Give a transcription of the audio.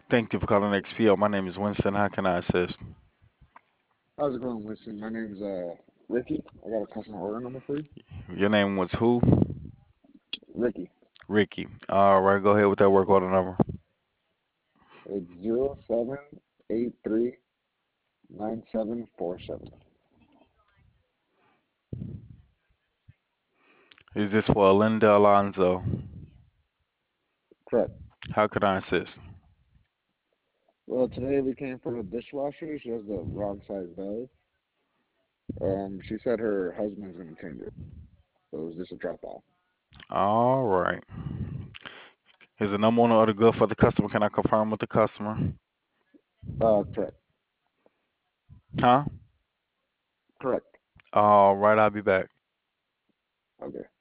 Thank you for calling XPO. My name is Winston. How can I assist? How's it going, Winston? My name's Ricky. I got a customer order number for you. Your name was who? Ricky. Ricky. All right, go ahead with that work order number. It's 07839747. Is this for Linda Alonzo? Correct. How can I assist? Well, today we came for the dishwasher. She has the wrong size belly. She said her husband's gonna change it. So it was just a drop off. All right. Is the number on the order good for the customer? Can I confirm with the customer? Correct. Huh? Correct. All right, I'll be back. Okay.